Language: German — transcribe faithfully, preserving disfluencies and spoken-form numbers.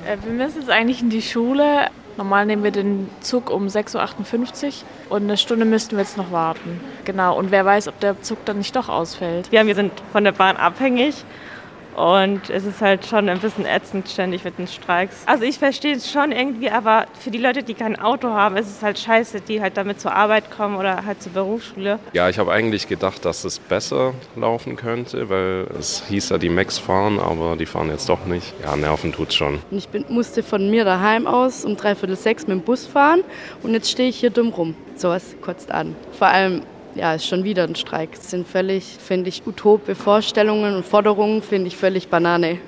Äh, wir müssen jetzt eigentlich in die Schule. Normal nehmen wir den Zug um sechs Uhr achtundfünfzig und eine Stunde müssten wir jetzt noch warten. Genau, und wer weiß, ob der Zug dann nicht doch ausfällt. Ja, wir sind von der Bahn abhängig und es ist halt schon ein bisschen ätzend ständig mit den Streiks. Also ich verstehe es schon irgendwie, aber für die Leute, die kein Auto haben, ist es halt scheiße, die halt damit zur Arbeit kommen oder halt zur Berufsschule. Ja, ich habe eigentlich gedacht, dass es besser laufen könnte, weil es hieß ja, die Max fahren, aber die fahren jetzt doch nicht. Ja, nerven tut's schon. Ich bin, musste von mir daheim aus um dreiviertel sechs mit dem Bus fahren und jetzt stehe ich hier dumm rum. Sowas kotzt an. Vor allem, ja, ist schon wieder ein Streik. Das sind völlig, finde ich, utope Vorstellungen und Forderungen, finde ich völlig Banane.